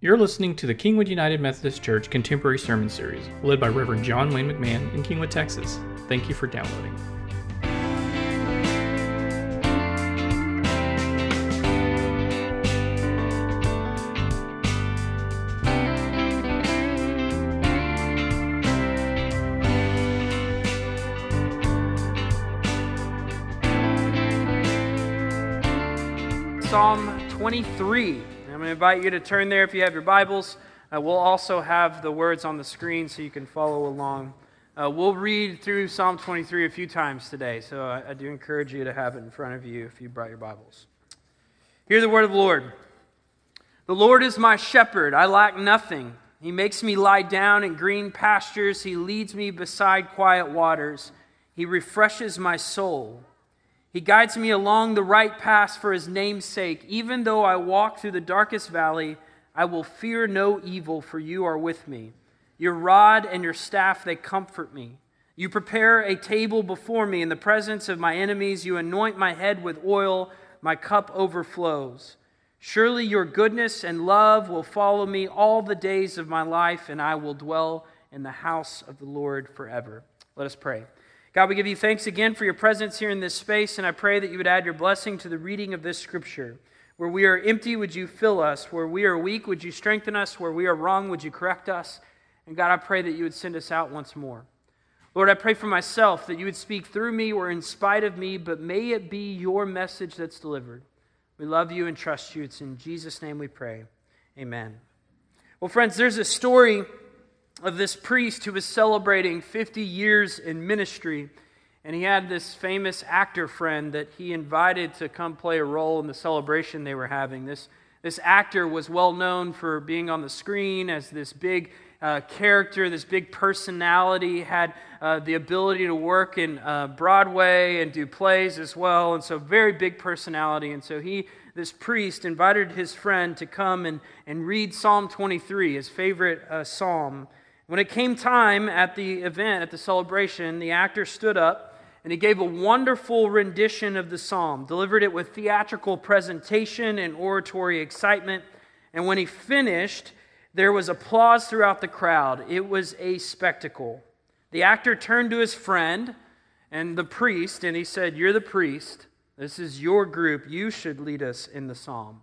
You're listening to the Kingwood United Methodist Church Contemporary Sermon Series, led by Reverend John Wayne McMahon in Kingwood, Texas. Thank you for downloading. Psalm 23. I'm going to invite you to turn there if you have your Bibles. We'll also have the words on the screen so you can follow along. We'll read through Psalm 23 a few times today, so I do encourage you to have it in front of you if you brought your Bibles. Hear the word of the Lord. The Lord is my shepherd, I lack nothing. He makes me lie down in green pastures. He leads me beside quiet waters. He refreshes my soul. He guides me along the right path for His name's sake. Even though I walk through the darkest valley, I will fear no evil, for You are with me. Your rod and Your staff, they comfort me. You prepare a table before me in the presence of my enemies. You anoint my head with oil. My cup overflows. Surely Your goodness and love will follow me all the days of my life, and I will dwell in the house of the Lord forever. Let us pray. God, we give You thanks again for Your presence here in this space, and I pray that You would add Your blessing to the reading of this scripture. Where we are empty, would You fill us? Where we are weak, would You strengthen us? Where we are wrong, would You correct us? And God, I pray that You would send us out once more. Lord, I pray for myself that You would speak through me or in spite of me, but may it be Your message that's delivered. We love You and trust You. It's in Jesus' name we pray. Amen. Well, friends, there's a story of this priest who was celebrating 50 years in ministry, and he had this famous actor friend that he invited to come play a role in the celebration they were having. This actor was well known for being on the screen as this big character, this big personality, had the ability to work in Broadway and do plays as well, and so very big personality. And so this priest invited his friend to come and read Psalm 23, his favorite psalm. When it came time at the event, at the celebration, the actor stood up and he gave a wonderful rendition of the psalm, delivered it with theatrical presentation and oratory excitement. And when he finished, there was applause throughout the crowd. It was a spectacle. The actor turned to his friend and the priest, and he said, "You're the priest. This is your group. You should lead us in the psalm."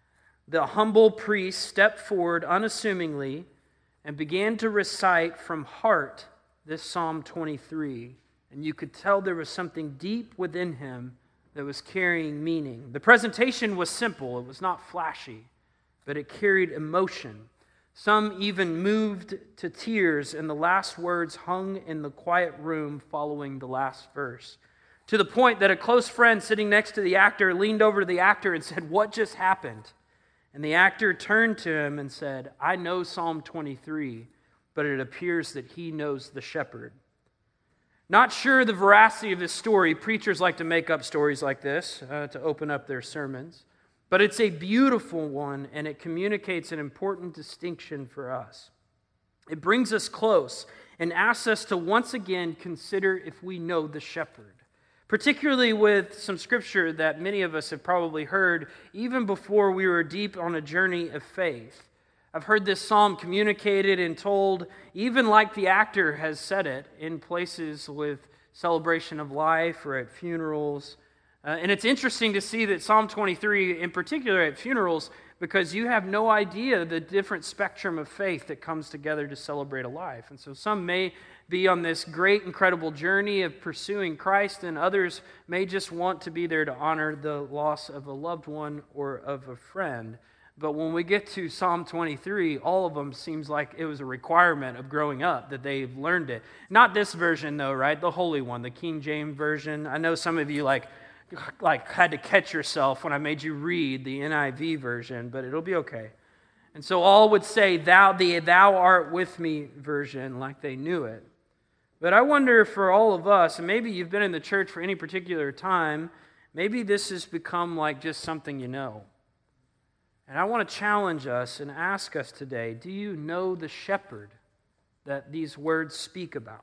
The humble priest stepped forward unassumingly and began to recite from heart this Psalm 23. And you could tell there was something deep within him that was carrying meaning. The presentation was simple. It was not flashy, but it carried emotion. Some even moved to tears, and the last words hung in the quiet room following the last verse. To the point that a close friend sitting next to the actor leaned over to the actor and said, "What just happened?" And the actor turned to him and said, "I know Psalm 23, but it appears that he knows the shepherd." Not sure the veracity of this story. Preachers like to make up stories like this to open up their sermons. But it's a beautiful one, and it communicates an important distinction for us. It brings us close and asks us to once again consider if we know the shepherd. Particularly with some scripture that many of us have probably heard even before we were deep on a journey of faith. I've heard this psalm communicated and told, even like the actor has said it, in places with celebration of life or at funerals. And it's interesting to see that Psalm 23, in particular at funerals, because you have no idea the different spectrum of faith that comes together to celebrate a life. And so some may be on this great, incredible journey of pursuing Christ, and others may just want to be there to honor the loss of a loved one or of a friend. But when we get to Psalm 23, all of them seems like it was a requirement of growing up, that they've learned it. Not this version though, right? The Holy One, the King James Version. I know some of you like had to catch yourself when I made you read the NIV version, but it'll be okay. And so all would say, the Thou art with me version, like they knew it. But I wonder for all of us, and maybe you've been in the church for any particular time, maybe this has become like just something you know. And I want to challenge us and ask us today, do you know the shepherd that these words speak about?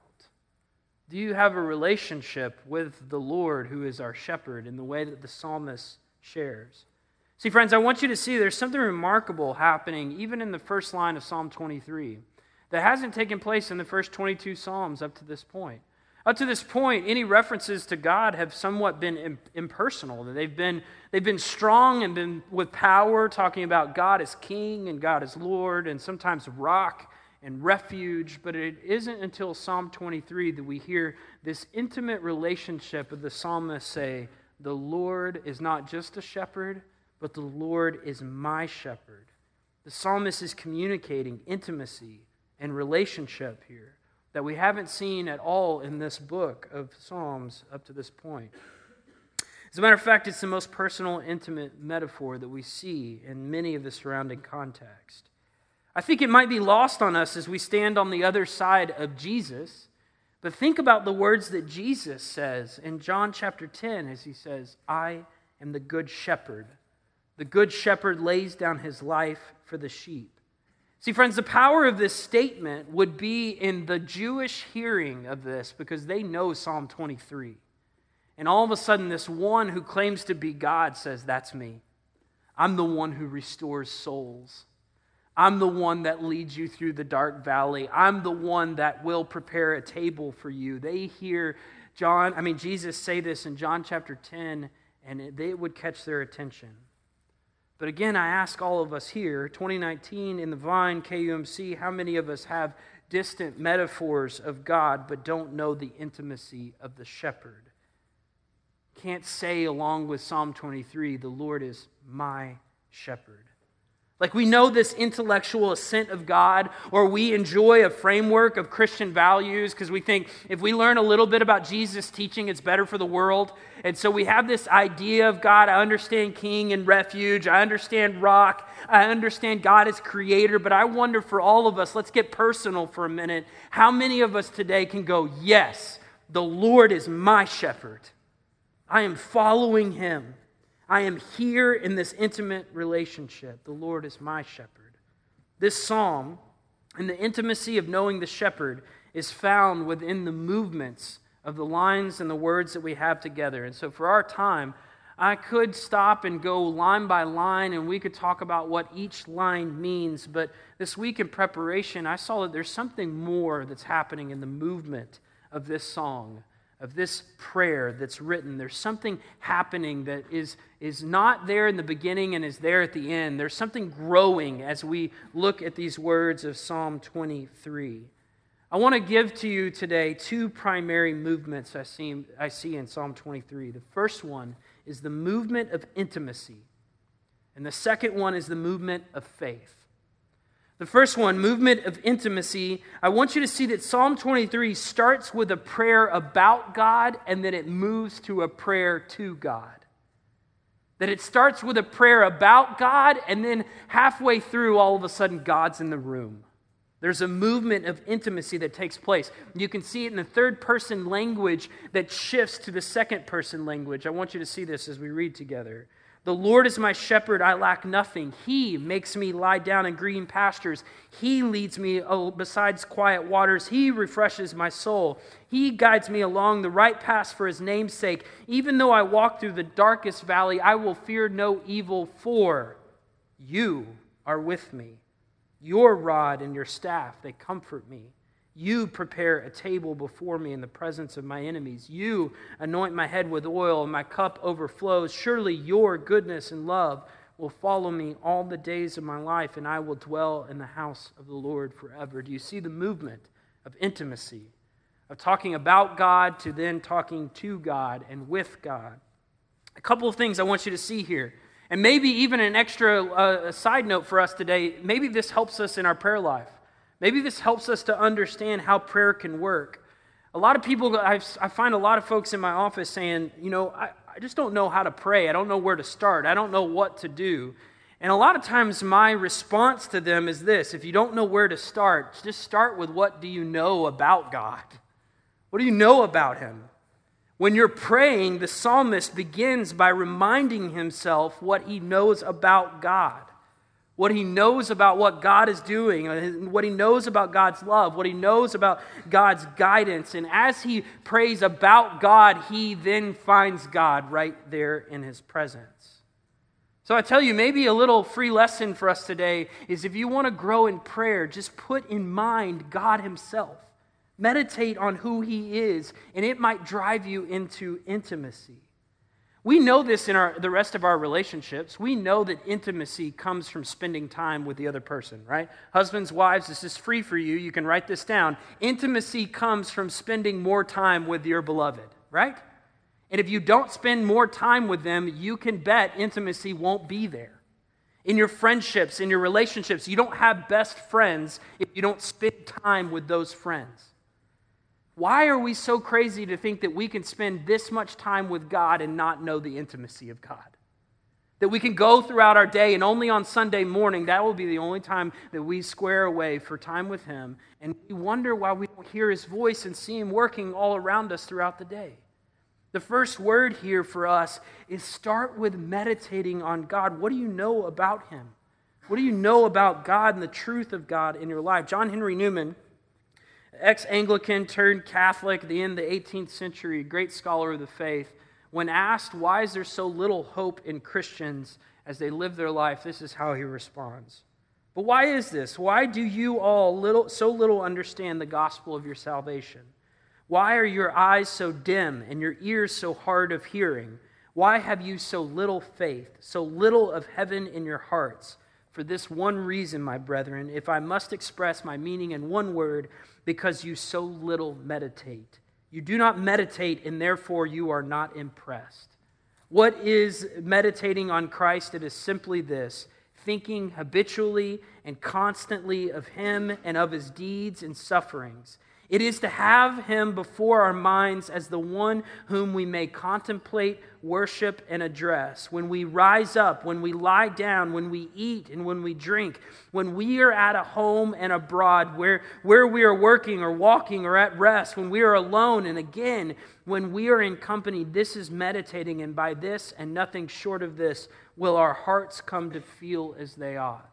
Do you have a relationship with the Lord who is our shepherd in the way that the psalmist shares? See, friends, I want you to see there's something remarkable happening even in the first line of Psalm 23 that hasn't taken place in the first 22 Psalms up to this point. Up to this point, any references to God have somewhat been impersonal. They've been strong and been with power, talking about God as King and God as Lord and sometimes rock and refuge. But it isn't until Psalm 23 that we hear this intimate relationship of the psalmist say, the Lord is not just a shepherd, but the Lord is my shepherd. The psalmist is communicating intimacy and relationship here that we haven't seen at all in this book of Psalms up to this point. As a matter of fact, it's the most personal, intimate metaphor that we see in many of the surrounding context. I think it might be lost on us as we stand on the other side of Jesus, but think about the words that Jesus says in John chapter 10 as he says, I am the good shepherd. The good shepherd lays down his life for the sheep. See, friends, the power of this statement would be in the Jewish hearing of this because they know Psalm 23. And all of a sudden, this one who claims to be God says, that's me. I'm the one who restores souls. I'm the one that leads you through the dark valley. I'm the one that will prepare a table for you. They hear Jesus say this in John chapter 10, and it would catch their attention. But again, I ask all of us here, 2019 in the Vine, KUMC, how many of us have distant metaphors of God but don't know the intimacy of the shepherd? Can't say along with Psalm 23, the Lord is my shepherd. Like we know this intellectual assent of God, or we enjoy a framework of Christian values because we think if we learn a little bit about Jesus' teaching, it's better for the world. And so we have this idea of God. I understand King and refuge. I understand rock. I understand God as creator. But I wonder for all of us, let's get personal for a minute. How many of us today can go, yes, the Lord is my shepherd. I am following him. I am here in this intimate relationship. The Lord is my shepherd. This psalm and the intimacy of knowing the shepherd is found within the movements of the lines and the words that we have together. And so for our time, I could stop and go line by line and we could talk about what each line means. But this week in preparation, I saw that there's something more that's happening in the movement of this song, of this prayer that's written. There's something happening that is not there in the beginning and is there at the end. There's something growing as we look at these words of Psalm 23. I want to give to you today two primary movements I see in Psalm 23. The first one is the movement of intimacy, and the second one is the movement of faith. The first one, movement of intimacy, I want you to see that Psalm 23 starts with a prayer about God and then it moves to a prayer to God. That it starts with a prayer about God and then halfway through, all of a sudden, God's in the room. There's a movement of intimacy that takes place. You can see it in the third person language that shifts to the second person language. I want you to see this as we read together. The Lord is my shepherd, I lack nothing. He makes me lie down in green pastures. He leads me beside quiet waters. He refreshes my soul. He guides me along the right path for his name's sake. Even though I walk through the darkest valley, I will fear no evil, for you are with me. Your rod and your staff, they comfort me. You prepare a table before me in the presence of my enemies. You anoint my head with oil, and my cup overflows. Surely your goodness and love will follow me all the days of my life, and I will dwell in the house of the Lord forever. Do you see the movement of intimacy, of talking about God to then talking to God and with God? A couple of things I want you to see here, and maybe even an extra side note for us today. Maybe this helps us in our prayer life. Maybe this helps us to understand how prayer can work. A lot of people, I find a lot of folks in my office saying, I just don't know how to pray. I don't know where to start. I don't know what to do. And a lot of times my response to them is this: if you don't know where to start, just start with what do you know about God? What do you know about him? When you're praying, the psalmist begins by reminding himself what he knows about God. What he knows about what God is doing, what he knows about God's love, what he knows about God's guidance. And as he prays about God, he then finds God right there in his presence. So I tell you, maybe a little free lesson for us today is if you want to grow in prayer, just put in mind God himself. Meditate on who he is, and it might drive you into intimacy. We know this in the rest of our relationships. We know that intimacy comes from spending time with the other person, right? Husbands, wives, this is free for you. You can write this down. Intimacy comes from spending more time with your beloved, right? And if you don't spend more time with them, you can bet intimacy won't be there. In your friendships, in your relationships, you don't have best friends if you don't spend time with those friends. Why are we so crazy to think that we can spend this much time with God and not know the intimacy of God? That we can go throughout our day and only on Sunday morning, that will be the only time that we square away for time with him. And we wonder why we don't hear his voice and see him working all around us throughout the day. The first word here for us is start with meditating on God. What do you know about him? What do you know about God and the truth of God in your life? John Henry Newman, ex-Anglican turned Catholic at the end of the 18th century, great scholar of the faith, when asked why is there so little hope in Christians as they live their life, this is how he responds. But why is this? Why do you all so little understand the gospel of your salvation? Why are your eyes so dim and your ears so hard of hearing? Why have you so little faith, so little of heaven in your hearts? For this one reason, my brethren, if I must express my meaning in one word, because you so little meditate. You do not meditate, and therefore you are not impressed. What is meditating on Christ? It is simply this: thinking habitually and constantly of him and of his deeds and sufferings. It is to have him before our minds as the one whom we may contemplate, worship, and address. When we rise up, when we lie down, when we eat, and when we drink, when we are at a home and abroad, where we are working or walking or at rest, when we are alone, and again, when we are in company, this is meditating, and by this and nothing short of this will our hearts come to feel as they ought.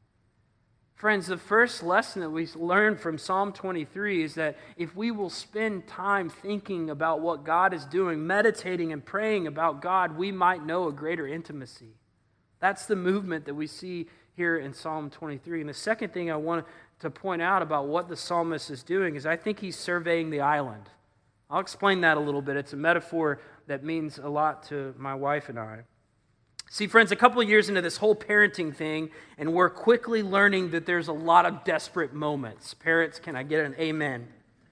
Friends, the first lesson that we learn from Psalm 23 is that if we will spend time thinking about what God is doing, meditating and praying about God, we might know a greater intimacy. That's the movement that we see here in Psalm 23. And the second thing I want to point out about what the psalmist is doing is I think he's surveying the island. I'll explain that a little bit. It's a metaphor that means a lot to my wife and I. See, friends, a couple of years into this whole parenting thing, and we're quickly learning that there's a lot of desperate moments. Parents, can I get an amen?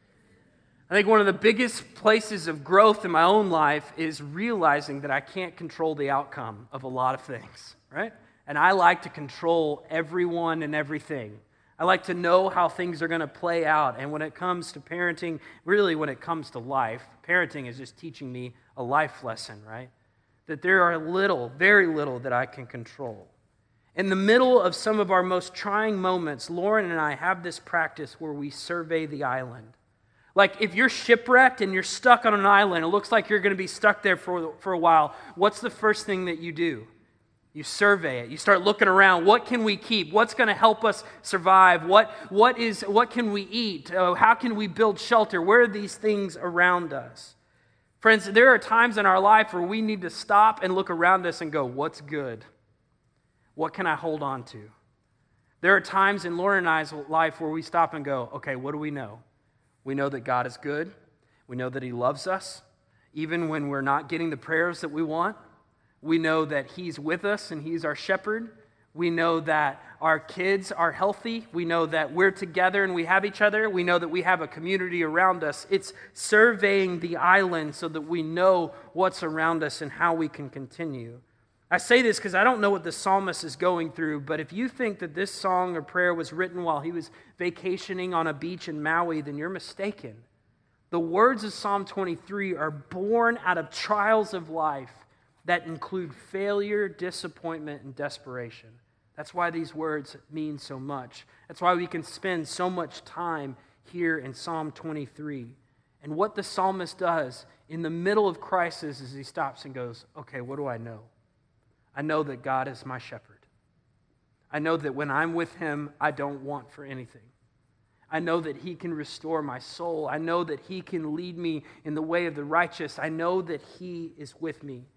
I think one of the biggest places of growth in my own life is realizing that I can't control the outcome of a lot of things, right? And I like to control everyone and everything. I like to know how things are going to play out. And when it comes to parenting, really when it comes to life, parenting is just teaching me a life lesson, right? That there are very little that I can control. In the middle of some of our most trying moments, Lauren and I have this practice where we survey the island. Like if you're shipwrecked and you're stuck on an island, it looks like you're going to be stuck there for a while, what's the first thing that you do? You survey it. You start looking around. What can we keep? What's going to help us survive? What can we eat? How can we build shelter? Where are these things around us? Friends, there are times in our life where we need to stop and look around us and go, what's good? What can I hold on to? There are times in Lauren and I's life where we stop and go, okay, what do we know? We know that God is good. We know that he loves us, even when we're not getting the prayers that we want. We know that he's with us and he's our shepherd. We know that our kids are healthy. We know that we're together and we have each other. We know that we have a community around us. It's surveying the island so that we know what's around us and how we can continue. I say this because I don't know what the psalmist is going through, but if you think that this song or prayer was written while he was vacationing on a beach in Maui, then you're mistaken. The words of Psalm 23 are born out of trials of life that include failure, disappointment, and desperation. That's why these words mean so much. That's why we can spend so much time here in Psalm 23. And what the psalmist does in the middle of crisis is he stops and goes, okay, what do I know? I know that God is my shepherd. I know that when I'm with him, I don't want for anything. I know that he can restore my soul. I know that he can lead me in the way of the righteous. I know that he is with me.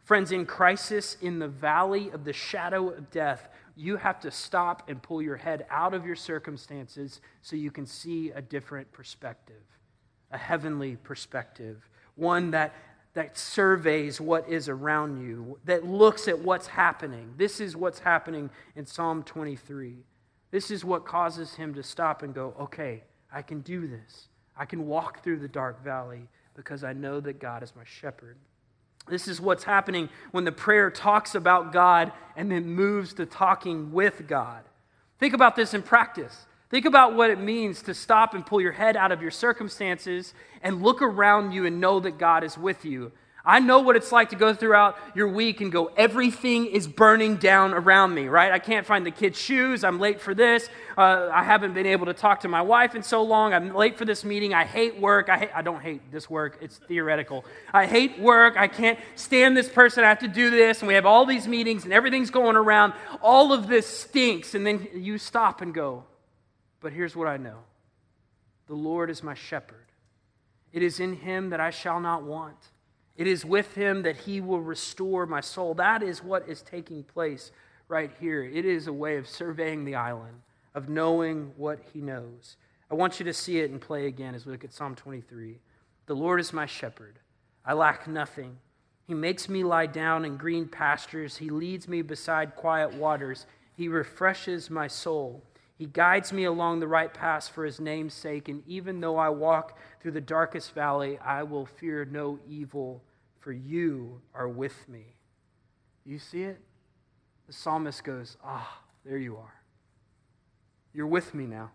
Friends, in crisis, in the valley of the shadow of death, you have to stop and pull your head out of your circumstances so you can see a different perspective, a heavenly perspective, one that surveys what is around you, that looks at what's happening. This is what's happening in Psalm 23. This is what causes him to stop and go, okay, I can do this. I can walk through the dark valley because I know that God is my shepherd. This is what's happening when the prayer talks about God and then moves to talking with God. Think about this in practice. Think about what it means to stop and pull your head out of your circumstances and look around you and know that God is with you. I know what it's like to go throughout your week and go, everything is burning down around me, right? I can't find the kids' shoes. I'm late for this. I haven't been able to talk to my wife in so long. I'm late for this meeting. I hate work. I don't hate this work. It's theoretical. I hate work. I can't stand this person. I have to do this. And we have all these meetings and everything's going around. All of this stinks. And then you stop and go, but here's what I know. The Lord is my shepherd. It is in him that I shall not want. It is with him that he will restore my soul. That is what is taking place right here. It is a way of surveying the island, of knowing what he knows. I want you to see it and play again as we look at Psalm 23. The Lord is my shepherd. I lack nothing. He makes me lie down in green pastures. He leads me beside quiet waters. He refreshes my soul. He guides me along the right paths for his name's sake, and even though I walk through the darkest valley, I will fear no evil, for you are with me. You see it? The psalmist goes, there you are. You're with me now.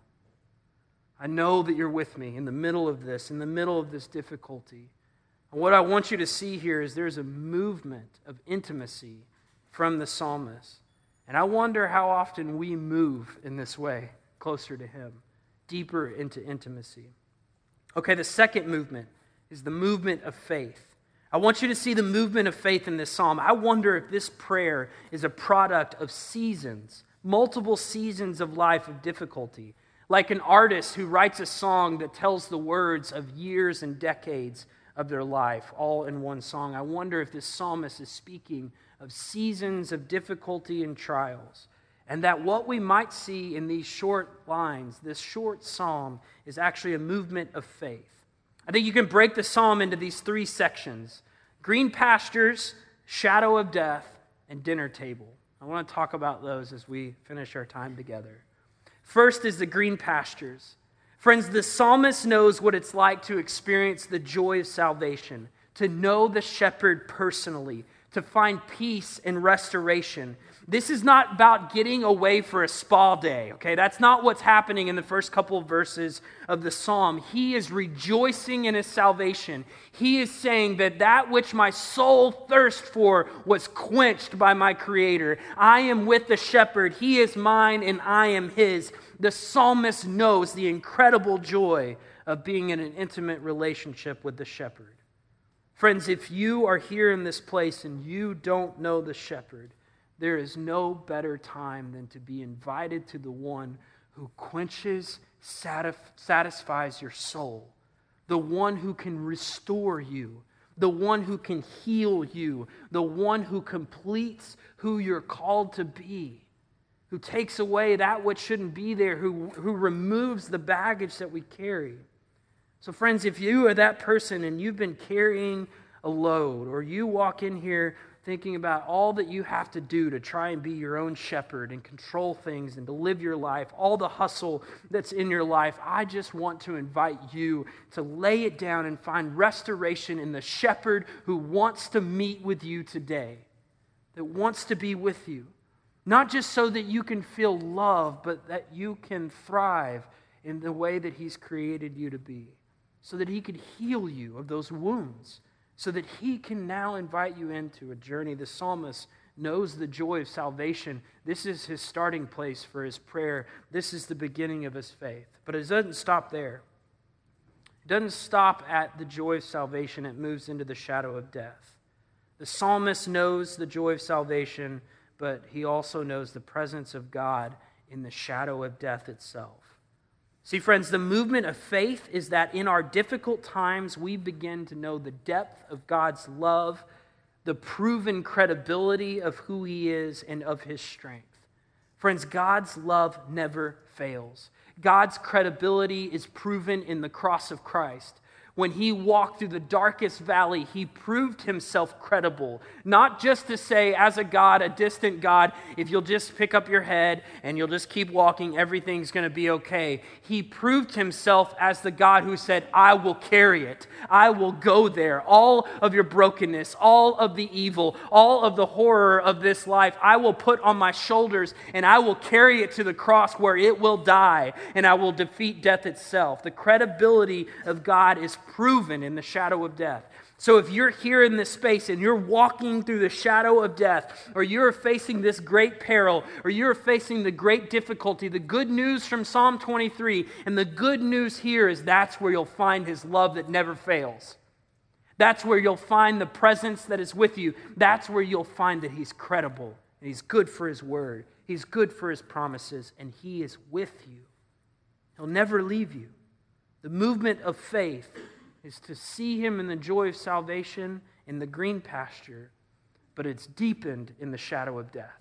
I know that you're with me in the middle of this difficulty. And what I want you to see here is there's a movement of intimacy from the psalmist. And I wonder how often we move in this way, closer to him, deeper into intimacy. Okay, the second movement is the movement of faith. I want you to see the movement of faith in this psalm. I wonder if this prayer is a product of seasons, multiple seasons of life of difficulty. Like an artist who writes a song that tells the words of years and decades of their life, all in one song. I wonder if this psalmist is speaking of seasons of difficulty and trials, and that what we might see in these short lines, this short psalm, is actually a movement of faith. I think you can break the psalm into these three sections: green pastures, shadow of death, and dinner table. I want to talk about those as we finish our time together. First is the green pastures. Friends, the psalmist knows what it's like to experience the joy of salvation, to know the shepherd personally, to find peace and restoration. This is not about getting away for a spa day, okay? That's not what's happening in the first couple of verses of the psalm. He is rejoicing in his salvation. He is saying that which my soul thirst for was quenched by my Creator. I am with the shepherd. He is mine and I am his. The psalmist knows the incredible joy of being in an intimate relationship with the shepherd. Friends, if you are here in this place and you don't know the shepherd, there is no better time than to be invited to the one who quenches, satisfies your soul, the one who can restore you, the one who can heal you, the one who completes who you're called to be, who takes away that which shouldn't be there, who removes the baggage that we carry. So friends, if you are that person and you've been carrying a load, or you walk in here thinking about all that you have to do to try and be your own shepherd and control things and to live your life, all the hustle that's in your life, I just want to invite you to lay it down and find restoration in the shepherd who wants to meet with you today, that wants to be with you. Not just so that you can feel love, but that you can thrive in the way that he's created you to be, so that he could heal you of those wounds, so that he can now invite you into a journey. The psalmist knows the joy of salvation. This is his starting place for his prayer. This is the beginning of his faith. But it doesn't stop there. It doesn't stop at the joy of salvation. It moves into the shadow of death. The psalmist knows the joy of salvation, but he also knows the presence of God in the shadow of death itself. See, friends, the movement of faith is that in our difficult times, we begin to know the depth of God's love, the proven credibility of who he is and of his strength. Friends, God's love never fails. God's credibility is proven in the cross of Christ. When he walked through the darkest valley, he proved himself credible. Not just to say, as a God, a distant God, if you'll just pick up your head and you'll just keep walking, everything's going to be okay. He proved himself as the God who said, I will carry it. I will go there. All of your brokenness, all of the evil, all of the horror of this life, I will put on my shoulders and I will carry it to the cross where it will die and I will defeat death itself. The credibility of God is proven in the shadow of death. So if you're here in this space and you're walking through the shadow of death, or you're facing this great peril, or you're facing the great difficulty, the good news from Psalm 23 and the good news here is that's where you'll find his love that never fails. That's where you'll find the presence that is with you. That's where you'll find that he's credible and he's good for his word. He's good for his promises and he is with you. He'll never leave you. The movement of faith is to see him in the joy of salvation in the green pasture, but it's deepened in the shadow of death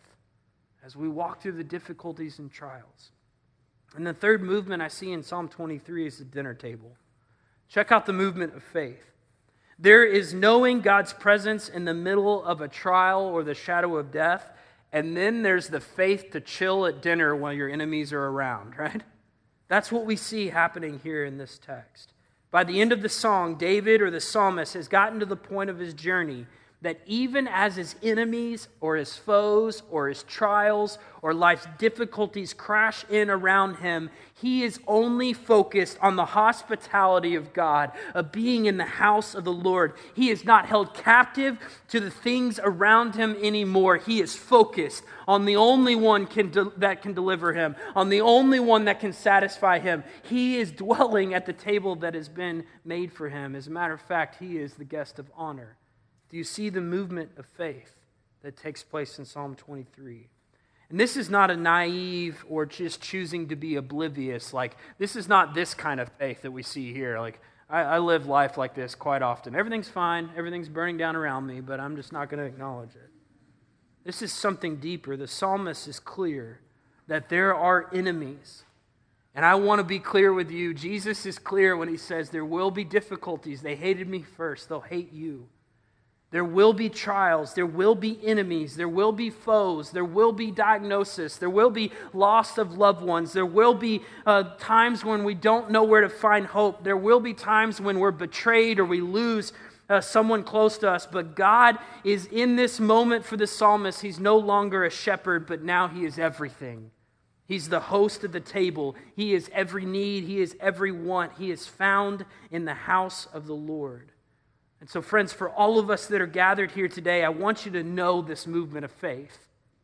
as we walk through the difficulties and trials. And the third movement I see in Psalm 23 is the dinner table. Check out the movement of faith. There is knowing God's presence in the middle of a trial or the shadow of death, and then there's the faith to chill at dinner while your enemies are around, right? That's what we see happening here in this text. By the end of the song, David or the psalmist has gotten to the point of his journey that even as his enemies or his foes or his trials or life's difficulties crash in around him, he is only focused on the hospitality of God, of being in the house of the Lord. He is not held captive to the things around him anymore. He is focused on the only one that can deliver him, on the only one that can satisfy him. He is dwelling at the table that has been made for him. As a matter of fact, he is the guest of honor. Do you see the movement of faith that takes place in Psalm 23? And this is not a naive or just choosing to be oblivious. Like, this is not this kind of faith that we see here. Like, I live life like this quite often. Everything's fine. Everything's burning down around me, but I'm just not going to acknowledge it. This is something deeper. The psalmist is clear that there are enemies. And I want to be clear with you. Jesus is clear when he says there will be difficulties. They hated me first. They'll hate you. There will be trials, there will be enemies, there will be foes, there will be diagnosis, there will be loss of loved ones, there will be times when we don't know where to find hope, there will be times when we're betrayed or we lose someone close to us, but God is in this moment for the psalmist. He's no longer a shepherd, but now he is everything. He's the host of the table. He is every need, he is every want. He is found in the house of the Lord. And so, friends, for all of us that are gathered here today, I want you to know this movement of faith.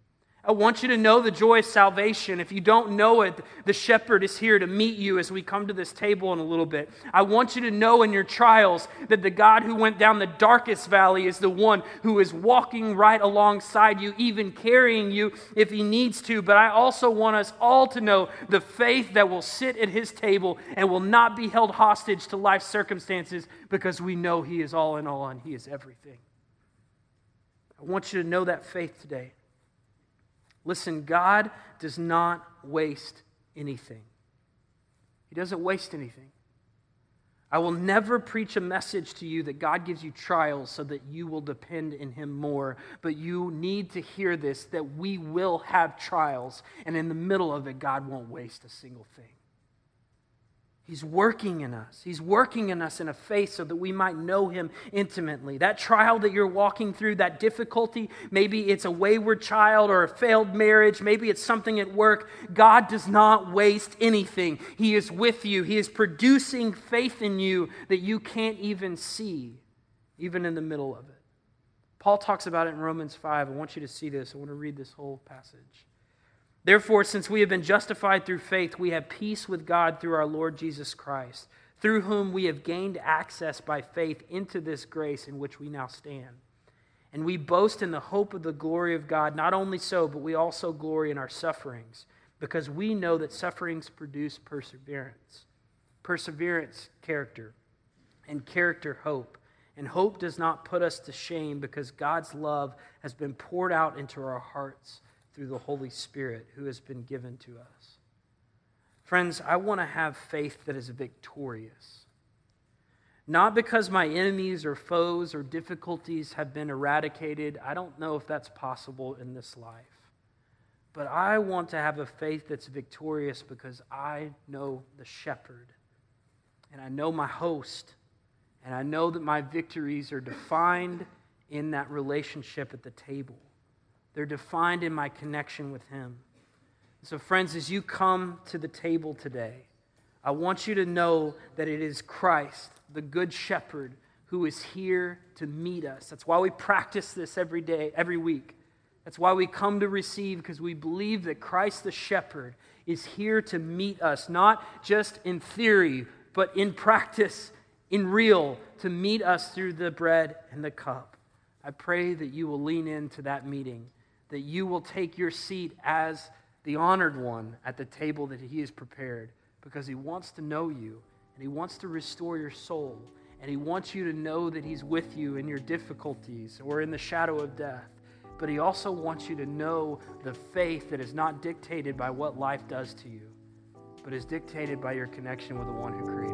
I want you to know the joy of salvation. If you don't know it, the shepherd is here to meet you as we come to this table in a little bit. I want you to know in your trials that the God who went down the darkest valley is the one who is walking right alongside you, even carrying you if he needs to. But I also want us all to know the faith that will sit at his table and will not be held hostage to life's circumstances because we know he is all in all and he is everything. I want you to know that faith today. Listen, God does not waste anything. He doesn't waste anything. I will never preach a message to you that God gives you trials so that you will depend in him more. But you need to hear this, that we will have trials. And in the middle of it, God won't waste a single thing. He's working in us. He's working in us in a faith so that we might know him intimately. That trial that you're walking through, that difficulty, maybe it's a wayward child or a failed marriage, maybe it's something at work. God does not waste anything. He is with you. He is producing faith in you that you can't even see, even in the middle of it. Paul talks about it in Romans 5. I want you to see this. I want to read this whole passage. Therefore, since we have been justified through faith, we have peace with God through our Lord Jesus Christ, through whom we have gained access by faith into this grace in which we now stand. And we boast in the hope of the glory of God. Not only so, but we also glory in our sufferings, because we know that sufferings produce perseverance. Perseverance, character, and character, hope. And hope does not put us to shame because God's love has been poured out into our hearts through the Holy Spirit who has been given to us. Friends, I want to have faith that is victorious. Not because my enemies or foes or difficulties have been eradicated. I don't know if that's possible in this life. But I want to have a faith that's victorious because I know the shepherd. And I know my host. And I know that my victories are defined in that relationship at the table. They're defined in my connection with him. So friends, as you come to the table today, I want you to know that it is Christ, the good shepherd, who is here to meet us. That's why we practice this every day, every week. That's why we come to receive, because we believe that Christ the shepherd is here to meet us, not just in theory, but in practice, in real, to meet us through the bread and the cup. I pray that you will lean into that meeting, that you will take your seat as the honored one at the table that he has prepared, because he wants to know you, and he wants to restore your soul, and he wants you to know that he's with you in your difficulties or in the shadow of death. But he also wants you to know the faith that is not dictated by what life does to you, but is dictated by your connection with the one who created you.